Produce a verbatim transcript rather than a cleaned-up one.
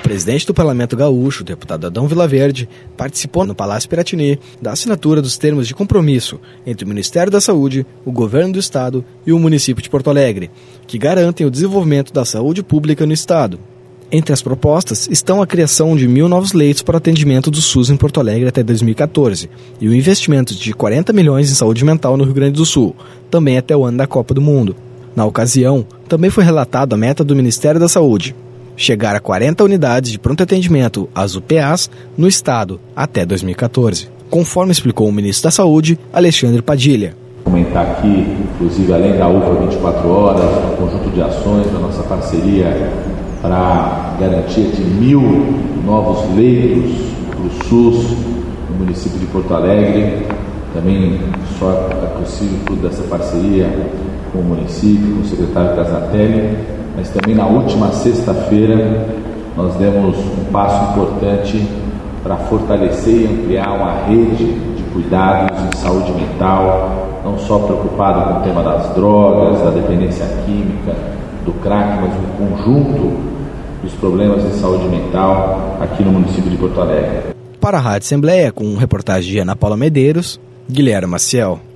presidente do Parlamento Gaúcho, o deputado Adão Vilaverde, participou no Palácio Piratini da assinatura dos termos de compromisso entre o Ministério da Saúde, o Governo do Estado e o município de Porto Alegre, que garantem o desenvolvimento da saúde pública no Estado. Entre as propostas estão a criação de mil novos leitos para atendimento do SUS em Porto Alegre até dois mil e quatorze e o investimento de quarenta milhões em saúde mental no Rio Grande do Sul, também até o ano da Copa do Mundo. Na ocasião, também foi relatada a meta do Ministério da Saúde: chegar a quarenta unidades de pronto atendimento, as U P As, no estado até dois mil e quatorze, conforme explicou o ministro da Saúde, Alexandre Padilha. Comentar aqui, inclusive, além da U P A vinte e quatro horas, um conjunto de ações da nossa parceria para garantia de mil novos leitos para o SUS no município de Porto Alegre. Também só é possível tudo dessa parceria com o município, com o secretário Casatelli, mas também na última sexta-feira nós demos um passo importante para fortalecer e ampliar uma rede de cuidados em saúde mental, não só preocupado com o tema das drogas, da dependência química, do crack, mas um conjunto dos problemas de saúde mental aqui no município de Porto Alegre. Para a Rádio Assembleia, com reportagem de Ana Paula Medeiros, Guilherme Maciel.